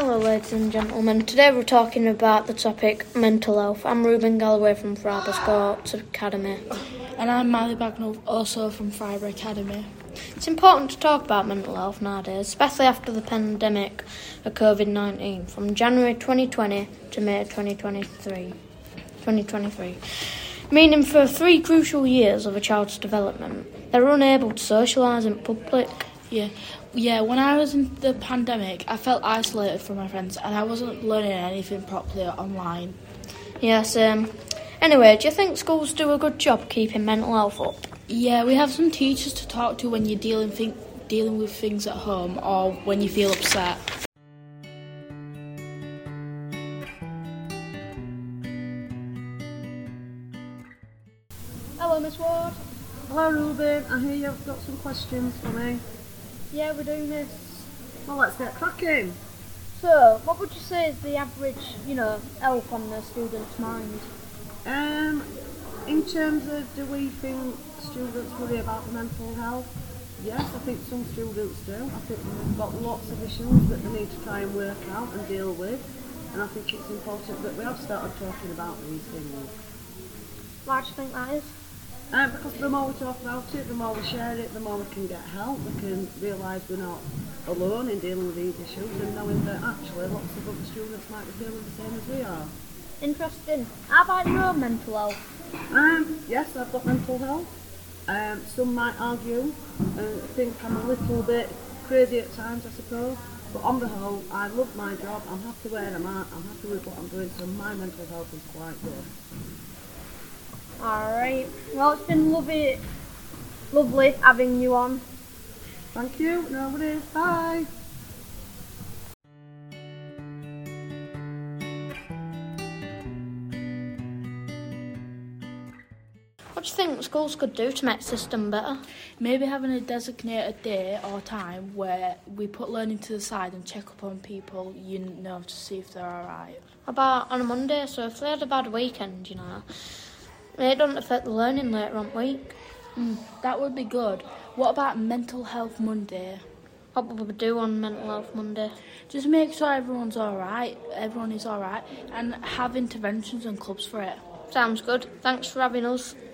Hello ladies and gentlemen, today we're talking about the topic mental health. I'm Ruben Galloway from Friber Sports Academy. And I'm Miley Bagnall, also from Friber Academy. It's important to talk about mental health nowadays, especially after the pandemic of COVID-19 from January 2020 to May 2023. Meaning for 3 crucial years of a child's development, they're unable to socialise in public. Yeah, when I was in the pandemic, I felt isolated from my friends and I wasn't learning anything properly online. Yeah, same. Anyway, do you think schools do a good job keeping mental health up? Yeah, we have some teachers to talk to when you're dealing with things at home or when you feel upset. Hello, Miss Ward. Hello Ruben, I hear you've got some questions for me. Yeah, we're doing this. Well, let's get cracking. So, what would you say is the average, health on the student's mind? In terms of do we think students worry about the mental health? Yes, I think some students do. I think they've got lots of issues that they need to try and work out and deal with. And I think it's important that we have started talking about these things. Why do you think that is? Because the more we talk about it, the more we share it, the more we can get help. We can realise we're not alone in dealing with these issues and knowing that actually lots of other students might be feeling the same as we are. Interesting. How about your own mental health? Yes, I've got mental health. Some might argue and think I'm a little bit crazy at times, I suppose. But on the whole, I love my job. I'm happy where I'm at. I'm happy with what I'm doing. So my mental health is quite good. Alright, well it's been lovely having you on. Thank you, no worries, bye. What do you think schools could do to make the system better? Maybe having a designated day or time where we put learning to the side and check up on people, to see if they're alright. About on a Monday, so if they had a bad weekend, it doesn't affect the learning later on the week. That would be good. What about Mental Health Monday? What would we do on Mental Health Monday? Just make sure everyone is alright, and have interventions and clubs for it. Sounds good. Thanks for having us.